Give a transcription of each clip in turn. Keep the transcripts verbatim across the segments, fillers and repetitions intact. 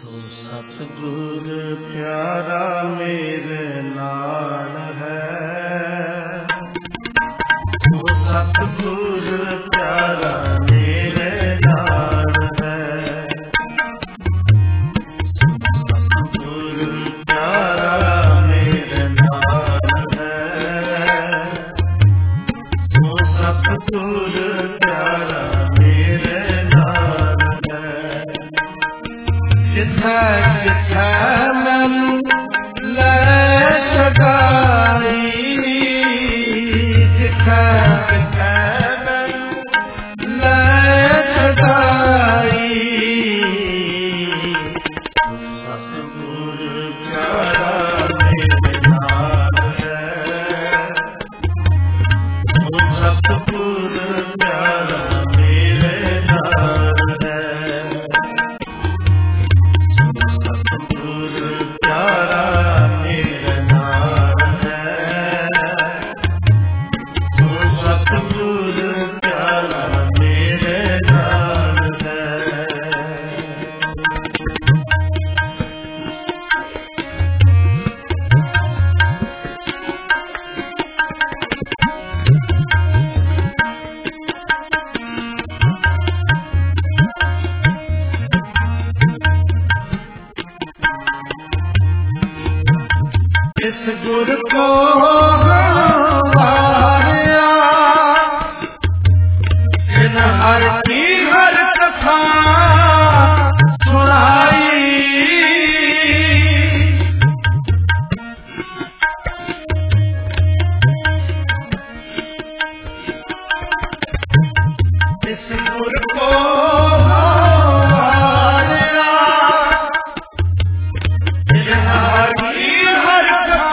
सतगुर प्यारा मेरे नाल है, तो सतगुर प्यारा मेरे नाल है। सतगुर प्यारा मेरे नाल है, तो सतगुर प्यारा मेरे नाल है। जिथे जिथे मैनू लै छगाई, जिथे जिथे मैनू लै छगाई, सतगुर प्यारा मेरे नाल है, सतगुर प्यारा मेरे नाल है। सतगुर प्यारा मेरे नाल है, तो सतगुर प्यारा मेरे नाल है। इस गुर को वारिया, जिन हर की हर कथा सुनाई, इस गुर को वारिया, जिन हर की हर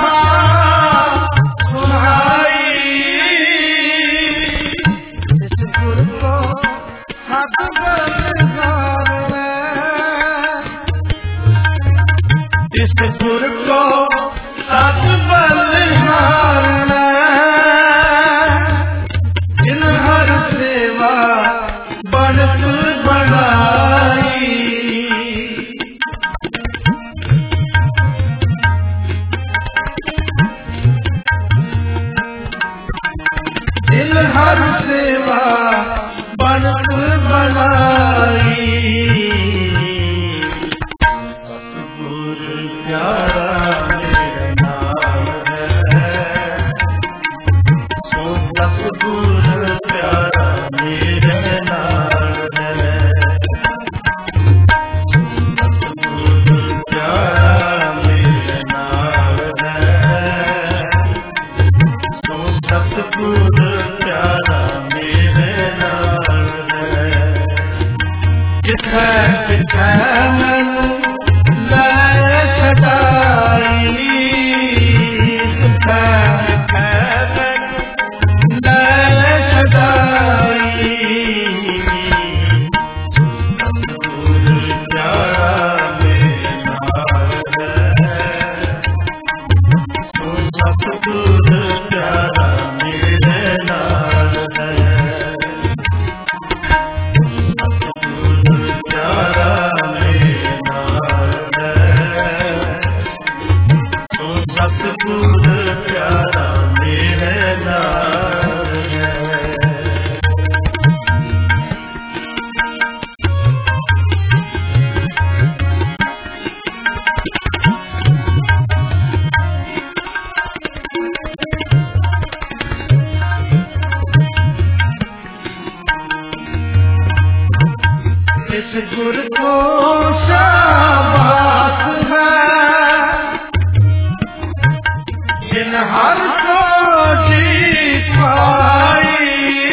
इस गुर को सत बलिहार, जिन हर सेवा बनत बनाई, जिन हर सेवा बनत बनाई। प्यारा मेरे नाल है, तो सतगुर प्यारा मेरे नाल है। सतगुर प्यारा मेरे नाल है, तो सतगुर प्यारा मेरे नाल है। जिथे जिथे मैनू लै छगाई, जिथे जिथे मैनू लै छगाई, सतगुर प्यारा मेरे नाल है, तो सतगुर प्यारा मेरे नाल है। सतगुर प्यारा मेरे नाल है, तो सतगुर प्यारा मेरे नाल है। इस गुर को शाबाश है, जिन हर को जीत पाई,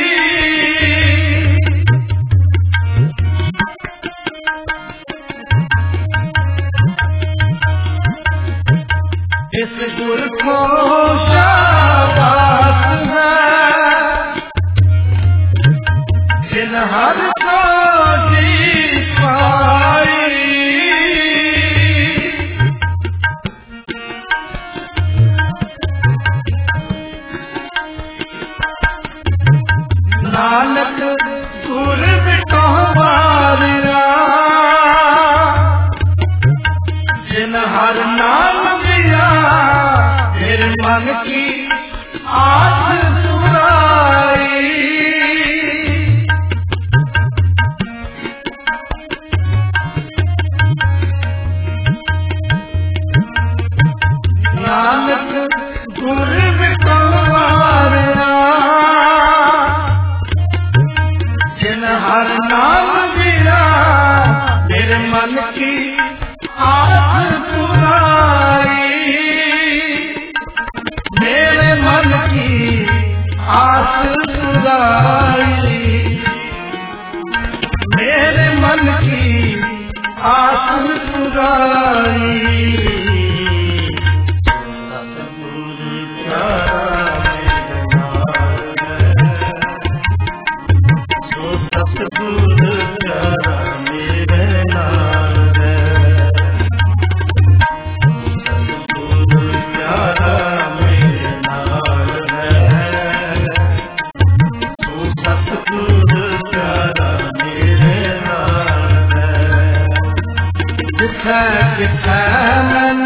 इस गुर को शाबाश है, जिन हर को जीत पाई, ਆਤਮ ਸੁਰਾਈ ਕਿਥੈ ਕਿਥੈ ਮਨ